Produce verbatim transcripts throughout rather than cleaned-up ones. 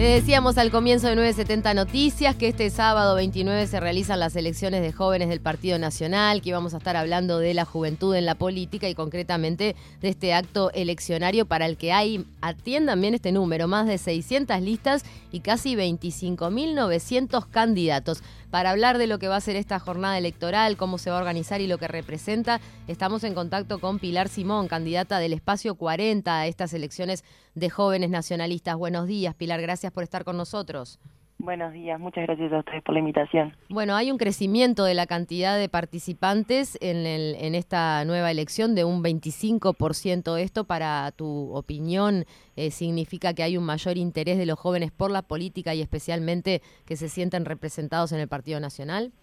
Le decíamos al comienzo de nueve setenta Noticias que este sábado veintinueve se realizan las elecciones de jóvenes del Partido Nacional, que íbamos a estar hablando de la juventud en la política y concretamente de este acto eleccionario para el que hay, atiendan bien este número, más de seiscientas listas y casi veinticinco mil novecientos candidatos. Para hablar de lo que va a ser esta jornada electoral, cómo se va a organizar y lo que representa, estamos en contacto con Pilar Simón, candidata del Espacio cuarenta a estas elecciones de jóvenes nacionalistas. Buenos días, Pilar, gracias por estar con nosotros. Buenos días, muchas gracias a ustedes por la invitación. Bueno, hay un crecimiento de la cantidad de participantes en, el, en esta nueva elección de un veinticinco por ciento. ¿Esto, para tu opinión, eh, significa que hay un mayor interés de los jóvenes por la política y especialmente que se sienten representados en el Partido Nacional?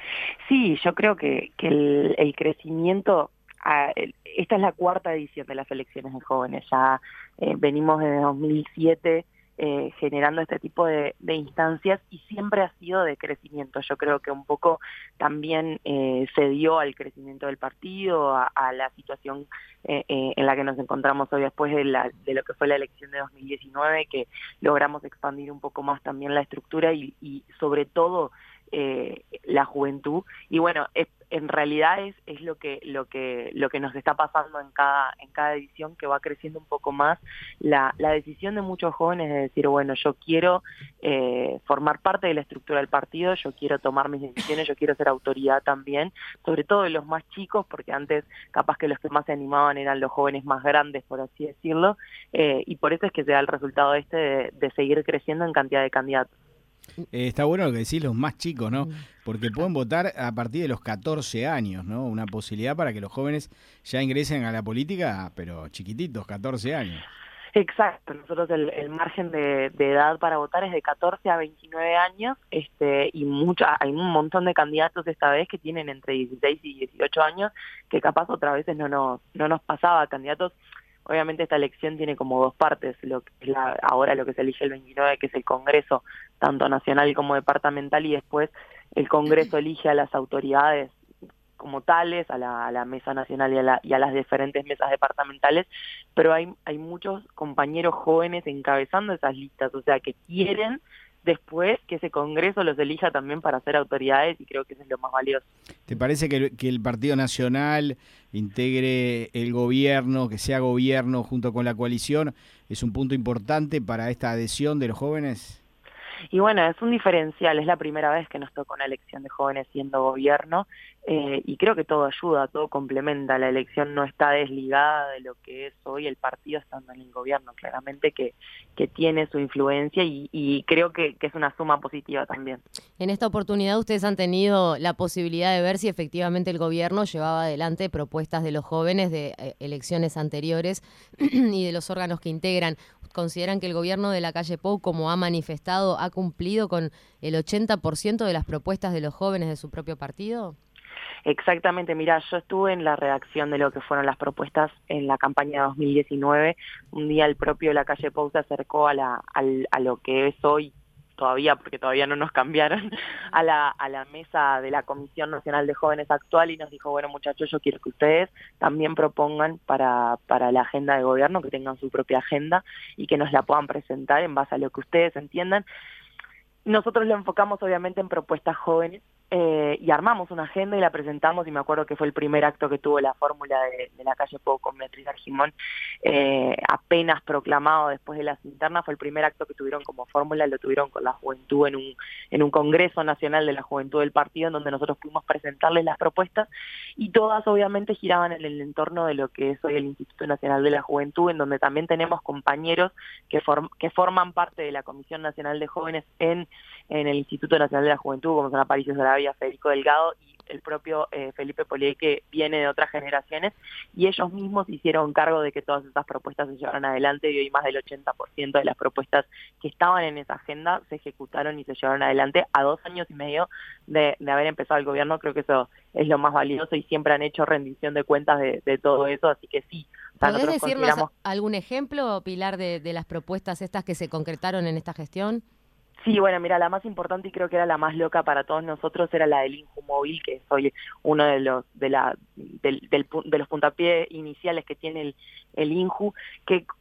Sí, yo creo que, que el, el crecimiento... Ah, esta es la cuarta edición de las elecciones de jóvenes. Ya eh, venimos desde dos mil siete eh, generando este tipo de, de instancias y siempre ha sido de crecimiento. Yo creo que un poco también eh, se dio al crecimiento del partido, a, a la situación eh, eh, en la que nos encontramos hoy después de, la, de lo que fue la elección de dos mil diecinueve, que logramos expandir un poco más también la estructura y, y sobre todo eh, la juventud. Y bueno, es en realidad es, es lo que lo que lo que nos está pasando en cada en cada edición, que va creciendo un poco más la, la decisión de muchos jóvenes de decir, bueno, yo quiero eh, formar parte de la estructura del partido, yo quiero tomar mis decisiones, yo quiero ser autoridad también, sobre todo de los más chicos, porque antes capaz que los que más se animaban eran los jóvenes más grandes, por así decirlo, eh, y por eso es que se da el resultado este de, de seguir creciendo en cantidad de candidatos. Eh, está bueno lo que decís, los más chicos, ¿no? Porque pueden votar a partir de los catorce años, ¿no? Una posibilidad para que los jóvenes ya ingresen a la política, pero chiquititos, catorce años. Exacto, nosotros el, el margen de, de edad para votar es de catorce a veintinueve años, este, y mucha, hay un montón de candidatos esta vez que tienen entre dieciséis y dieciocho años, que capaz otras veces no nos, no nos pasaba, candidatos. Obviamente esta elección tiene como dos partes, lo que es la, ahora lo que se elige el veintinueve, que es el Congreso, tanto nacional como departamental, y después el Congreso elige a las autoridades como tales, a la, a la mesa nacional y a, la, y a las diferentes mesas departamentales, pero hay, hay muchos compañeros jóvenes encabezando esas listas, o sea, que quieren después que ese Congreso los elija también para ser autoridades, y creo que eso es lo más valioso. ¿Te parece que el, que el Partido Nacional integre el gobierno, que sea gobierno junto con la coalición, es un punto importante para esta adhesión de los jóvenes? Y bueno, es un diferencial, es la primera vez que nos toca una elección de jóvenes siendo gobierno, eh, y creo que todo ayuda, todo complementa. La elección no está desligada de lo que es hoy el partido estando en el gobierno, claramente que, que tiene su influencia y, y creo que, que es una suma positiva también. En esta oportunidad ustedes han tenido la posibilidad de ver si efectivamente el gobierno llevaba adelante propuestas de los jóvenes de eh, elecciones anteriores y de los órganos que integran. ¿Consideran que el gobierno de Lacalle Pou, como ha manifestado, ha cumplido con el ochenta por ciento de las propuestas de los jóvenes de su propio partido? Exactamente, mira, yo estuve en la redacción de lo que fueron las propuestas en la campaña dos mil diecinueve. Un día el propio Lacalle Pou se acercó a, la, a, a lo que es hoy, todavía, porque todavía no nos cambiaron, a la, a la mesa de la Comisión Nacional de Jóvenes actual y nos dijo, bueno muchachos, yo quiero que ustedes también propongan para, para la agenda de gobierno, que tengan su propia agenda y que nos la puedan presentar en base a lo que ustedes entiendan. Nosotros lo enfocamos obviamente en propuestas jóvenes, eh, y armamos una agenda y la presentamos, y me acuerdo que fue el primer acto que tuvo la fórmula de, de Lacalle Pou con Beatriz Argimón, eh, apenas proclamado después de las internas. Fue el primer acto que tuvieron como fórmula, lo tuvieron con la juventud en un, en un Congreso Nacional de la Juventud del partido, en donde nosotros pudimos presentarles las propuestas, y todas obviamente giraban en el entorno de lo que es hoy el Instituto Nacional de la Juventud, en donde también tenemos compañeros que, form, que forman parte de la Comisión Nacional de Jóvenes en, en el Instituto Nacional de la Juventud, como son Aparicio Sarabia, Federico Delgado y el propio eh, Felipe Polié, que viene de otras generaciones, y ellos mismos hicieron cargo de que todas esas propuestas se llevaran adelante, y hoy más del ochenta por ciento de las propuestas que estaban en esa agenda se ejecutaron y se llevaron adelante a dos años y medio de, de haber empezado el gobierno. Creo que eso es lo más valioso y siempre han hecho rendición de cuentas de, de todo eso, así que sí. O sea, ¿podés decirnos consideramos... algún ejemplo, Pilar, de, de las propuestas estas que se concretaron en esta gestión? Sí, bueno, mira, la más importante y creo que era la más loca para todos nosotros era la del Inju Móvil, que es hoy uno de los de la del, del, de los puntapiés iniciales que tiene el, el Inju, que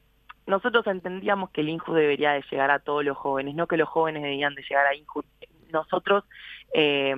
nosotros entendíamos que el INJU debería de llegar a todos los jóvenes, no que los jóvenes debían de llegar a INJU. Nosotros, eh,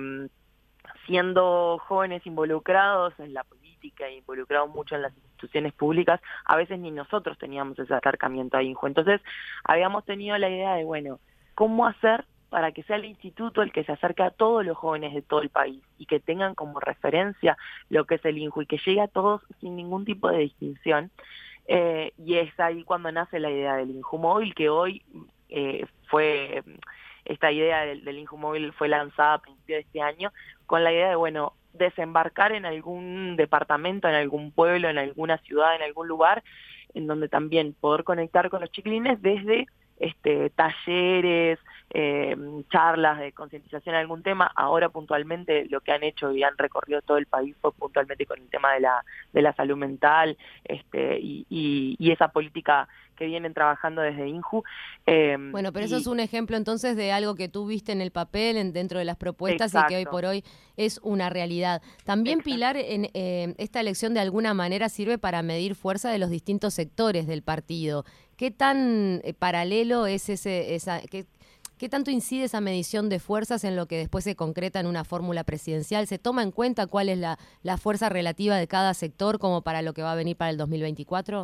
siendo jóvenes involucrados en la política e involucrados mucho en las instituciones públicas, a veces ni nosotros teníamos ese acercamiento a INJU. Entonces, habíamos tenido la idea de, bueno, ¿cómo hacer para que sea el instituto el que se acerque a todos los jóvenes de todo el país y que tengan como referencia lo que es el INJU y que llegue a todos sin ningún tipo de distinción? Eh, y es ahí cuando nace la idea del INJU Móvil, que hoy eh, fue, esta idea del, del INJU Móvil fue lanzada a principios de este año, con la idea de, bueno, desembarcar en algún departamento, en algún pueblo, en alguna ciudad, en algún lugar, en donde también poder conectar con los chiquilines desde este, talleres, eh, charlas de concientización en algún tema. Ahora puntualmente lo que han hecho y han recorrido todo el país fue puntualmente con el tema de la de la salud mental, este y, y, y esa política que vienen trabajando desde INJU. Eh, bueno, pero y, eso es un ejemplo entonces de algo que tú viste en el papel, en, dentro de las propuestas, exacto, y que hoy por hoy es una realidad. También, exacto, Pilar, en, eh, esta elección de alguna manera sirve para medir fuerza de los distintos sectores del partido. ¿Qué tan eh, paralelo es ese, esa, qué, qué tanto incide esa medición de fuerzas en lo que después se concreta en una fórmula presidencial? ¿Se toma en cuenta cuál es la, la fuerza relativa de cada sector como para lo que va a venir para el dos mil veinticuatro?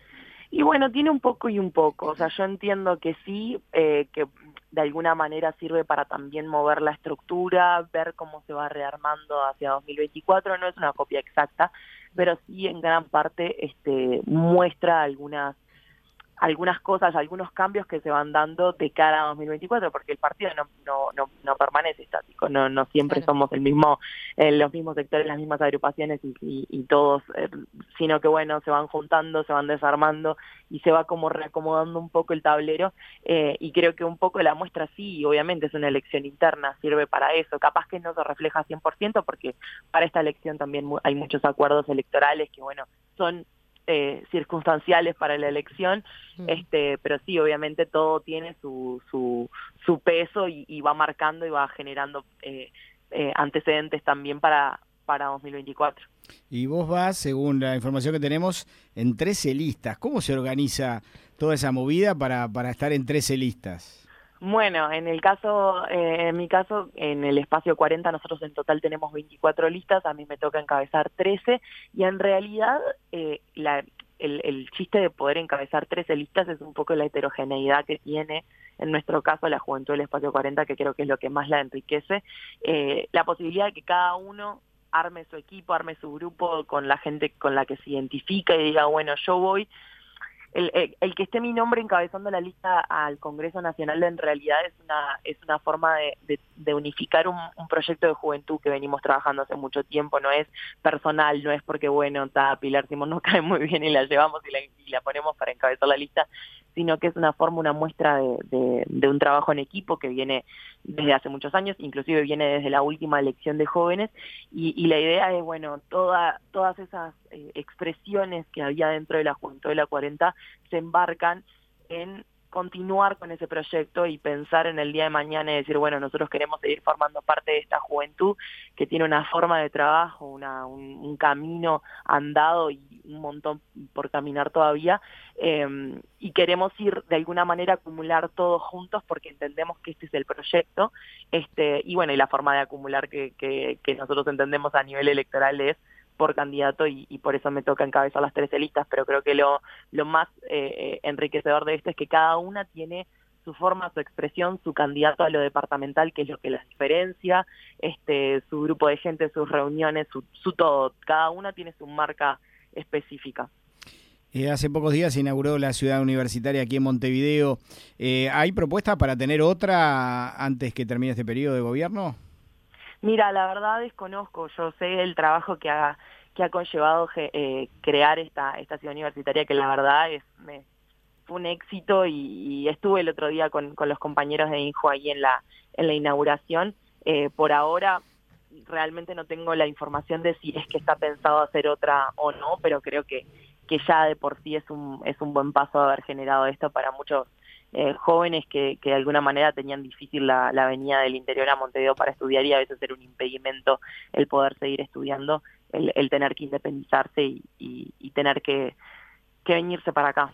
Y bueno, tiene un poco y un poco. O sea, yo entiendo que sí, eh, que de alguna manera sirve para también mover la estructura, ver cómo se va rearmando hacia dos mil veinticuatro. No es una copia exacta, pero sí en gran parte este, muestra algunas algunas cosas, algunos cambios que se van dando de cara a dos mil veinticuatro, porque el partido no no no, no permanece estático, no no siempre, claro, somos el mismo eh, los mismos sectores, las mismas agrupaciones y, y, y todos, eh, sino que bueno, se van juntando, se van desarmando y se va como reacomodando un poco el tablero, eh, y creo que un poco la muestra sí, obviamente es una elección interna, sirve para eso, capaz que no se refleja cien por ciento porque para esta elección también hay muchos acuerdos electorales que bueno, son Eh, circunstanciales para la elección, mm. este, pero sí, obviamente todo tiene su su, su peso y, y va marcando y va generando eh, eh, antecedentes también para, para dos mil veinticuatro. Y vos vas, según la información que tenemos, en trece listas. ¿Cómo se organiza toda esa movida para, para estar en trece listas? Bueno, en el caso, eh, en mi caso, en el espacio cuarenta nosotros en total tenemos veinticuatro listas, a mí me toca encabezar trece y en realidad eh, la, el, el chiste de poder encabezar trece listas es un poco la heterogeneidad que tiene, en nuestro caso, la juventud del espacio cuarenta, que creo que es lo que más la enriquece, eh, la posibilidad de que cada uno arme su equipo, arme su grupo con la gente con la que se identifica y diga, bueno, yo voy. El, el, el que esté mi nombre encabezando la lista al Congreso Nacional en realidad es una es una forma de, de, de unificar un, un proyecto de juventud que venimos trabajando hace mucho tiempo, no es personal, no es porque, bueno, ta, Pilar Simón nos cae muy bien y la llevamos y la, y la ponemos para encabezar la lista, sino que es una forma, una muestra de, de, de un trabajo en equipo que viene desde hace muchos años, inclusive viene desde la última elección de jóvenes, y, y la idea es, bueno, toda, todas esas eh, expresiones que había dentro de la juventud de la cuarenta se embarcan en continuar con ese proyecto y pensar en el día de mañana y decir, bueno, nosotros queremos seguir formando parte de esta juventud que tiene una forma de trabajo, una, un, un camino andado y un montón por caminar todavía, eh, y queremos ir de alguna manera a acumular todos juntos porque entendemos que este es el proyecto, este y bueno, y la forma de acumular que, que, que nosotros entendemos a nivel electoral es por candidato y, y por eso me toca encabezar las trece listas, pero creo que lo, lo más eh, enriquecedor de esto es que cada una tiene su forma, su expresión, su candidato a lo departamental, que es lo que las diferencia, este, su grupo de gente, sus reuniones, su, su todo, cada una tiene su marca específica. Eh, hace pocos días se inauguró la ciudad universitaria aquí en Montevideo. Eh, ¿Hay propuestas para tener otra antes que termine este periodo de gobierno? Mira, la verdad desconozco, yo sé el trabajo que ha, que ha conllevado eh, crear esta, esta ciudad universitaria, que la verdad es me, fue un éxito y, y estuve el otro día con, con los compañeros de INJU ahí en la, en la inauguración. Eh, por ahora realmente no tengo la información de si es que está pensado hacer otra o no, pero creo que, que ya de por sí es un, es un buen paso haber generado esto para muchos Eh, jóvenes que, que de alguna manera tenían difícil la, la venida del interior a Montevideo para estudiar y a veces era un impedimento el poder seguir estudiando, el, el tener que independizarse y, y, y tener que, que venirse para acá.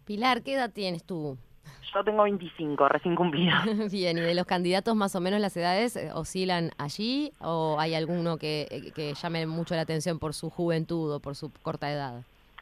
Pilar, ¿qué edad tienes tú? Yo tengo veinticinco, recién cumplido. Bien, ¿y de los candidatos más o menos las edades eh, oscilan allí o hay alguno que, que llame mucho la atención por su juventud o por su corta edad?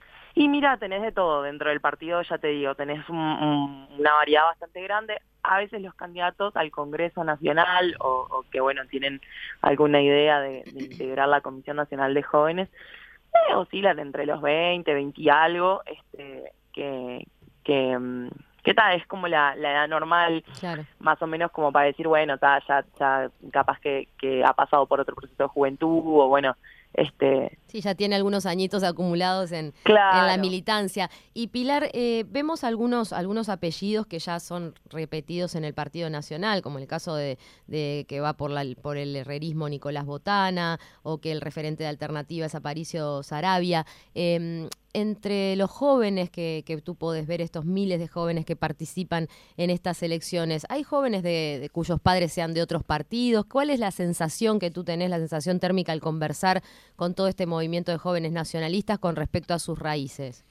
Y mira, tenés de todo dentro del partido, ya te digo, tenés un, un, una variedad bastante grande. A veces los candidatos al Congreso Nacional o, o que, bueno, tienen alguna idea de, de integrar la Comisión Nacional de Jóvenes, eh, oscilan entre los veinte, veinte y algo, este, que, que, que tal, es como la, la edad normal, claro. Más o menos como para decir, bueno, ta, ya, ya capaz que, que ha pasado por otro proceso de juventud o bueno, Este, sí, ya tiene algunos añitos acumulados en, claro. en la militancia. Y Pilar, eh, vemos algunos algunos apellidos que ya son repetidos en el Partido Nacional, como el caso de, de que va por, la, por el herrerismo Nicolás Botana, o que el referente de Alternativa es Aparicio Saravia. Eh, entre los jóvenes que, que tú podés ver, estos miles de jóvenes que participan en estas elecciones, ¿hay jóvenes de, de cuyos padres sean de otros partidos? ¿Cuál es la sensación que tú tenés, la sensación térmica al conversar con todo este movimiento de jóvenes nacionalistas con respecto a sus raíces?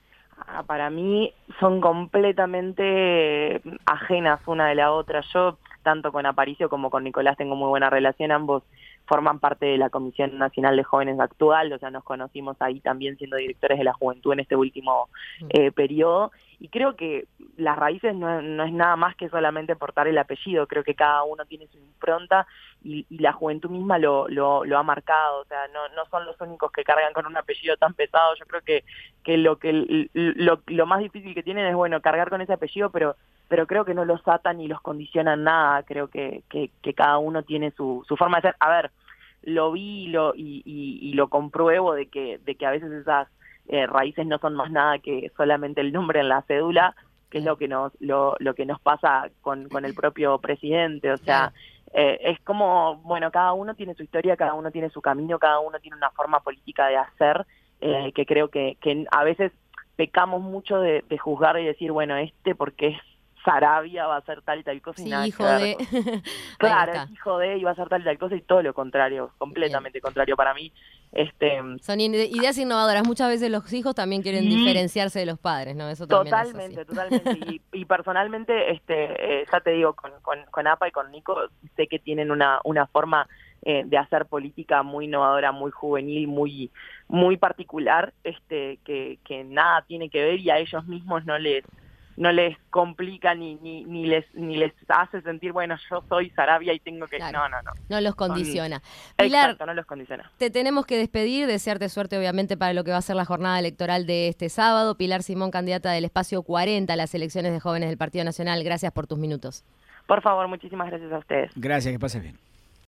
Ah, para mí son completamente ajenas una de la otra. Yo, tanto con Aparicio como con Nicolás, tengo muy buena relación. Ambos forman parte de la Comisión Nacional de Jóvenes actual, o sea, nos conocimos ahí también siendo directores de la juventud en este último eh, periodo. Y creo que las raíces no, no es nada más que solamente portar el apellido. Creo que cada uno tiene su impronta y, y la juventud misma lo, lo, lo ha marcado. O sea, no, no son los únicos que cargan con un apellido tan pesado. Yo creo que, que, lo, que lo, lo más difícil que tienen es, bueno, cargar con ese apellido, pero pero creo que no los atan ni los condicionan nada. Creo que, que, que cada uno tiene su, su forma de ser. A ver, lo vi y lo, y, y, y lo compruebo de que, de que a veces esas eh, raíces no son más nada que solamente el nombre en la cédula, que es lo que nos lo, lo que nos pasa con, con el propio presidente. O sea, eh, es como, bueno, cada uno tiene su historia, cada uno tiene su camino, cada uno tiene una forma política de hacer, eh, que creo que, que a veces pecamos mucho de, de juzgar y decir, bueno, este porque es Saravia va a hacer tal y tal cosa y sí, nada hijo que ver. de... Claro, es hijo de y va a hacer tal y tal cosa y todo lo contrario, completamente Bien. contrario para mí. Este, Son ideas innovadoras. Muchas veces los hijos también quieren y, diferenciarse de los padres, ¿no? Eso también totalmente, es así. totalmente. Y, y personalmente, este, eh, ya te digo, con, con, con A P A y con Nico, sé que tienen una, una forma eh, de hacer política muy innovadora, muy juvenil, muy, muy particular, este, que, que nada tiene que ver y a ellos mismos no les no les complica ni ni ni les ni les hace sentir, bueno, yo soy Saravia y tengo que... Claro. No, no, no. No los condiciona. Son... Pilar, Exacto, no los condiciona. Te tenemos que despedir, desearte suerte obviamente para lo que va a ser la jornada electoral de este sábado. Pilar Simón, candidata del Espacio cuarenta a las elecciones de jóvenes del Partido Nacional. Gracias por tus minutos. Por favor, muchísimas gracias a ustedes. Gracias, que pases bien.